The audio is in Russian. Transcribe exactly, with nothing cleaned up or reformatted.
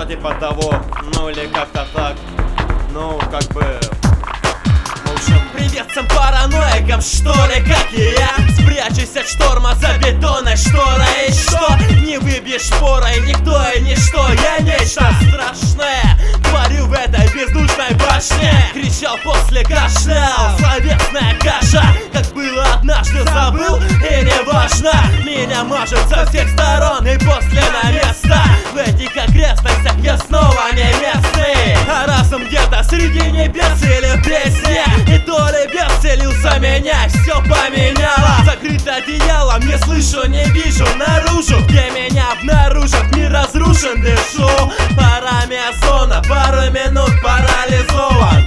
что-то типа того, ну или как-то так. Ну, как бы... В общем, привет всем параноикам, что ли, как и я. Спрячусь от шторма за бетонной шторой. И что? Не выбьешь шпорой никто и ничто. Я нечто страшное творю в этой бездушной башне. Кричал после кашлял, словесная каша. Как было однажды, забыл, и не важно. Меня мажет со всех сторон и после на место. В этих окрестностях я снова не местный, а разум где-то среди небес или в песне. И то ли бес селился меня, все поменяло. Закрыт одеялом, не слышу, не вижу наружу, где меня обнаружат, мир разрушен, дышу парами озона, пару минут парализован.